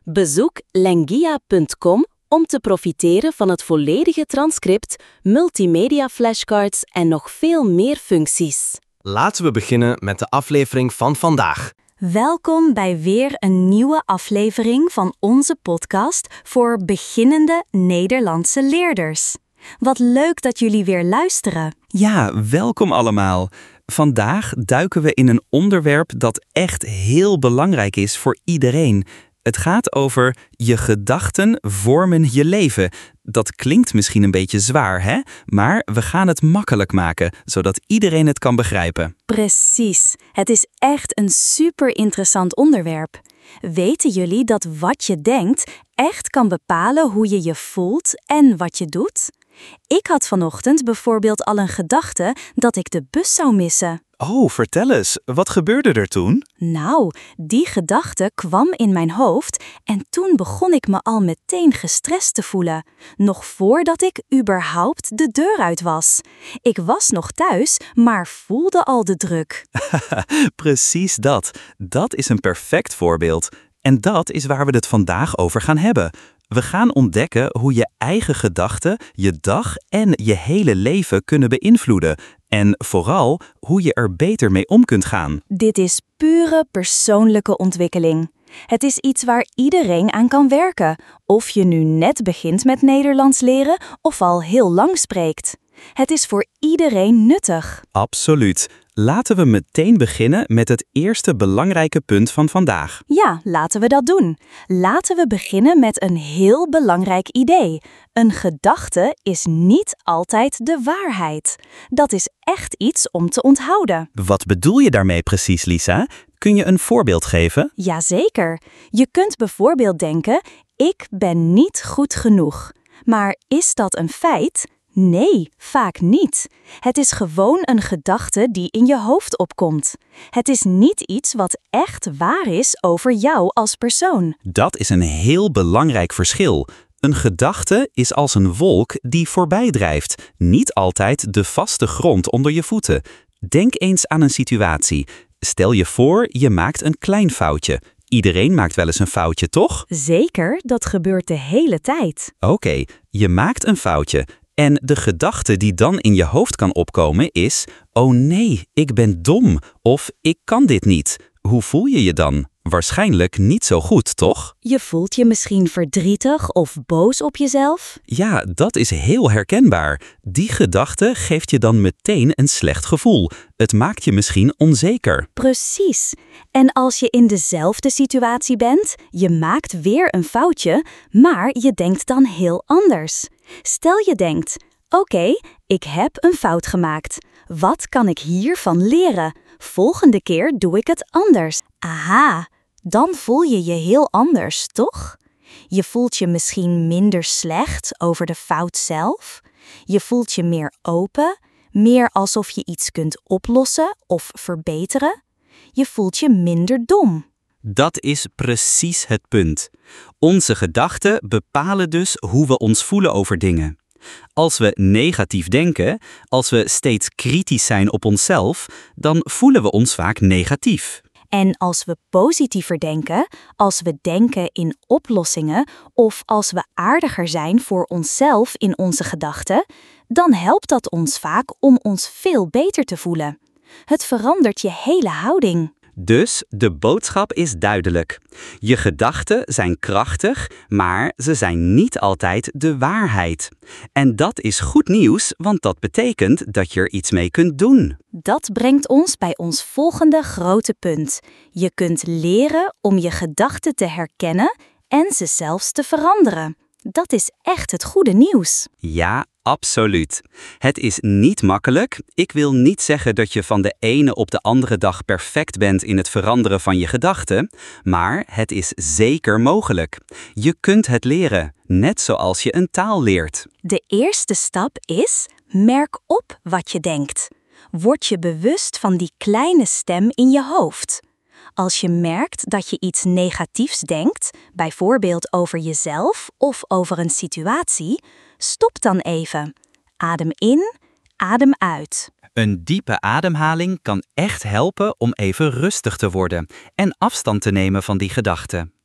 Bezoek lengia.com om te profiteren van het volledige transcript, multimedia flashcards en nog veel meer functies. Laten we beginnen met de aflevering van vandaag. Welkom bij weer een nieuwe aflevering van onze podcast voor beginnende Nederlandse leerders. Wat leuk dat jullie weer luisteren. Ja, welkom allemaal. Vandaag duiken we in een onderwerp dat echt heel belangrijk is voor iedereen. Het gaat over je gedachten vormen je leven. Dat klinkt misschien een beetje zwaar, hè? Maar we gaan het makkelijk maken, zodat iedereen het kan begrijpen. Precies. Het is echt een super interessant onderwerp. Weten jullie dat wat je denkt echt kan bepalen hoe je je voelt en wat je doet? Ik had vanochtend bijvoorbeeld al een gedachte dat ik de bus zou missen. Oh, vertel eens. Wat gebeurde er toen? Nou, die gedachte kwam in mijn hoofd en toen begon ik me al meteen gestrest te voelen. Nog voordat ik überhaupt de deur uit was. Ik was nog thuis, maar voelde al de druk. Precies dat. Dat is een perfect voorbeeld. En dat is waar we het vandaag over gaan hebben. We gaan ontdekken hoe je eigen gedachten je dag en je hele leven kunnen beïnvloeden. En vooral hoe je er beter mee om kunt gaan. Dit is pure persoonlijke ontwikkeling. Het is iets waar iedereen aan kan werken, of je nu net begint met Nederlands leren of al heel lang spreekt. Het is voor iedereen nuttig. Absoluut. Laten we meteen beginnen met het eerste belangrijke punt van vandaag. Ja, laten we dat doen. Laten we beginnen met een heel belangrijk idee. Een gedachte is niet altijd de waarheid. Dat is echt iets om te onthouden. Wat bedoel je daarmee precies, Lisa? Kun je een voorbeeld geven? Jazeker. Je kunt bijvoorbeeld denken, ik ben niet goed genoeg. Maar is dat een feit? Nee, vaak niet. Het is gewoon een gedachte die in je hoofd opkomt. Het is niet iets wat echt waar is over jou als persoon. Dat is een heel belangrijk verschil. Een gedachte is als een wolk die voorbij drijft, niet altijd de vaste grond onder je voeten. Denk eens aan een situatie. Stel je voor, je maakt een klein foutje. Iedereen maakt wel eens een foutje, toch? Zeker, dat gebeurt de hele tijd. Oké, je maakt een foutje. En de gedachte die dan in je hoofd kan opkomen is, oh nee, ik ben dom of ik kan dit niet. Hoe voel je je dan? Waarschijnlijk niet zo goed, toch? Je voelt je misschien verdrietig of boos op jezelf? Ja, dat is heel herkenbaar. Die gedachte geeft je dan meteen een slecht gevoel. Het maakt je misschien onzeker. Precies. En als je in dezelfde situatie bent, je maakt weer een foutje, maar je denkt dan heel anders. Stel je denkt, oké, ik heb een fout gemaakt. Wat kan ik hiervan leren? Volgende keer doe ik het anders. Aha, dan voel je je heel anders, toch? Je voelt je misschien minder slecht over de fout zelf. Je voelt je meer open, meer alsof je iets kunt oplossen of verbeteren. Je voelt je minder dom. Dat is precies het punt. Onze gedachten bepalen dus hoe we ons voelen over dingen. Als we negatief denken, als we steeds kritisch zijn op onszelf, dan voelen we ons vaak negatief. En als we positiever denken, als we denken in oplossingen of als we aardiger zijn voor onszelf in onze gedachten, dan helpt dat ons vaak om ons veel beter te voelen. Het verandert je hele houding. Dus de boodschap is duidelijk. Je gedachten zijn krachtig, maar ze zijn niet altijd de waarheid. En dat is goed nieuws, want dat betekent dat je er iets mee kunt doen. Dat brengt ons bij ons volgende grote punt. Je kunt leren om je gedachten te herkennen en ze zelfs te veranderen. Dat is echt het goede nieuws. Ja, absoluut. Het is niet makkelijk. Ik wil niet zeggen dat je van de ene op de andere dag perfect bent in het veranderen van je gedachten, maar het is zeker mogelijk. Je kunt het leren, net zoals je een taal leert. De eerste stap is, merk op wat je denkt. Word je bewust van die kleine stem in je hoofd. Als je merkt dat je iets negatiefs denkt, bijvoorbeeld over jezelf of over een situatie, stop dan even. Adem in, adem uit. Een diepe ademhaling kan echt helpen om even rustig te worden en afstand te nemen van die gedachten.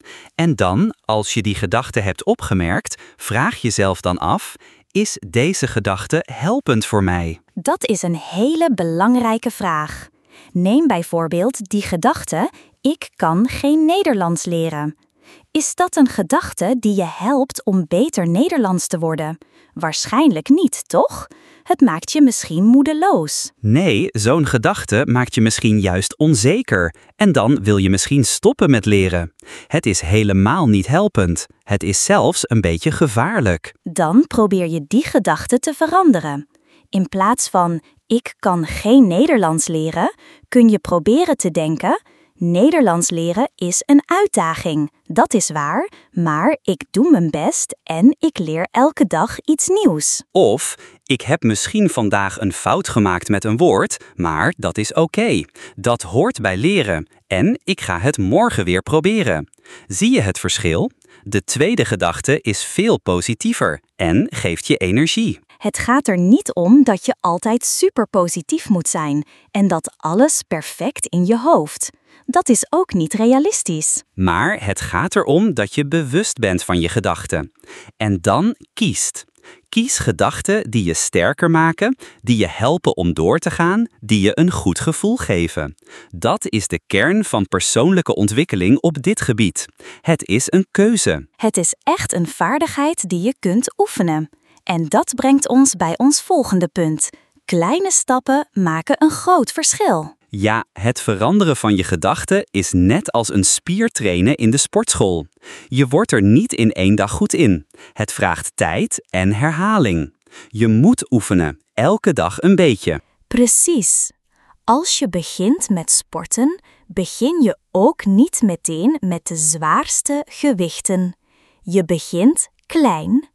En dan, als je die gedachte hebt opgemerkt, vraag jezelf dan af: is deze gedachte helpend voor mij? Dat is een hele belangrijke vraag. Neem bijvoorbeeld die gedachte: ik kan geen Nederlands leren. Is dat een gedachte die je helpt om beter Nederlands te worden? Waarschijnlijk niet, toch? Het maakt je misschien moedeloos. Nee, zo'n gedachte maakt je misschien juist onzeker. En dan wil je misschien stoppen met leren. Het is helemaal niet helpend. Het is zelfs een beetje gevaarlijk. Dan probeer je die gedachte te veranderen. In plaats van ik kan geen Nederlands leren, kun je proberen te denken: Nederlands leren is een uitdaging. Dat is waar, maar ik doe mijn best en ik leer elke dag iets nieuws. Of, ik heb misschien vandaag een fout gemaakt met een woord, maar dat is oké. Dat hoort bij leren en ik ga het morgen weer proberen. Zie je het verschil? De tweede gedachte is veel positiever en geeft je energie. Het gaat er niet om dat je altijd super positief moet zijn en dat alles perfect in je hoofd. Dat is ook niet realistisch. Maar het gaat erom dat je bewust bent van je gedachten. En dan kiest. Kies gedachten die je sterker maken, die je helpen om door te gaan, die je een goed gevoel geven. Dat is de kern van persoonlijke ontwikkeling op dit gebied. Het is een keuze. Het is echt een vaardigheid die je kunt oefenen. En dat brengt ons bij ons volgende punt. Kleine stappen maken een groot verschil. Ja, het veranderen van je gedachten is net als een spier trainen in de sportschool. Je wordt er niet in 1 dag goed in. Het vraagt tijd en herhaling. Je moet oefenen, elke dag een beetje. Precies. Als je begint met sporten, begin je ook niet meteen met de zwaarste gewichten. Je begint klein.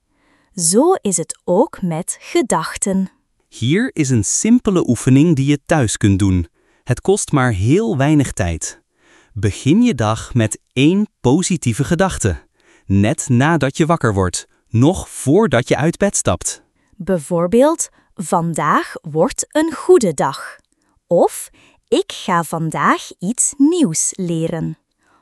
Zo is het ook met gedachten. Hier is een simpele oefening die je thuis kunt doen. Het kost maar heel weinig tijd. Begin je dag met 1 positieve gedachte. Net nadat je wakker wordt, nog voordat je uit bed stapt. Bijvoorbeeld, vandaag wordt een goede dag. Of, ik ga vandaag iets nieuws leren.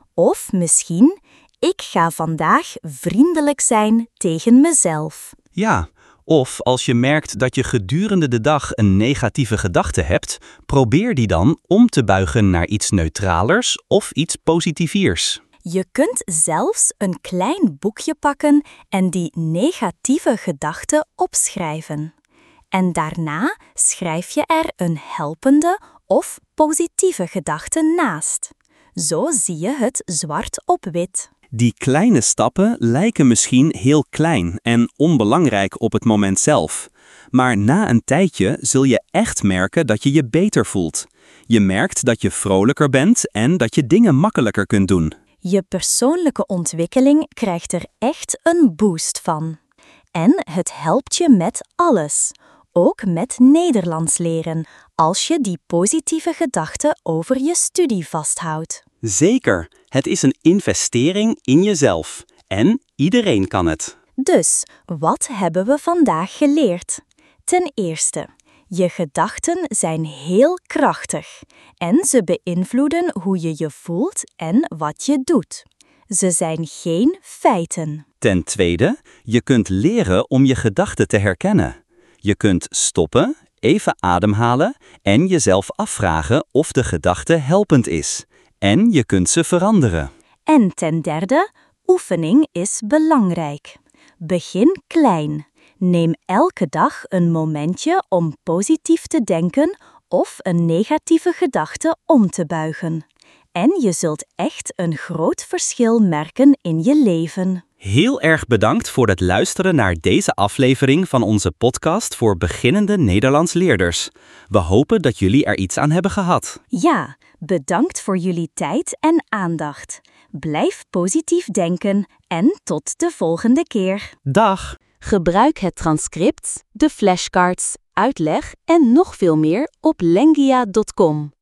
Of misschien, ik ga vandaag vriendelijk zijn tegen mezelf. Ja, of als je merkt dat je gedurende de dag een negatieve gedachte hebt, probeer die dan om te buigen naar iets neutralers of iets positiviers. Je kunt zelfs een klein boekje pakken en die negatieve gedachte opschrijven. En daarna schrijf je er een helpende of positieve gedachte naast. Zo zie je het zwart op wit. Die kleine stappen lijken misschien heel klein en onbelangrijk op het moment zelf. Maar na een tijdje zul je echt merken dat je je beter voelt. Je merkt dat je vrolijker bent en dat je dingen makkelijker kunt doen. Je persoonlijke ontwikkeling krijgt er echt een boost van. En het helpt je met alles. Ook met Nederlands leren, als je die positieve gedachten over je studie vasthoudt. Zeker, het is een investering in jezelf. En iedereen kan het. Dus, wat hebben we vandaag geleerd? Ten eerste, je gedachten zijn heel krachtig en ze beïnvloeden hoe je je voelt en wat je doet. Ze zijn geen feiten. Ten tweede, je kunt leren om je gedachten te herkennen. Je kunt stoppen, even ademhalen en jezelf afvragen of de gedachte helpend is. En je kunt ze veranderen. En ten derde, oefening is belangrijk. Begin klein. Neem elke dag een momentje om positief te denken of een negatieve gedachte om te buigen. En je zult echt een groot verschil merken in je leven. Heel erg bedankt voor het luisteren naar deze aflevering van onze podcast voor beginnende Nederlands leerders. We hopen dat jullie er iets aan hebben gehad. Ja, bedankt voor jullie tijd en aandacht. Blijf positief denken en tot de volgende keer. Dag! Gebruik het transcript, de flashcards, uitleg en nog veel meer op lengia.com.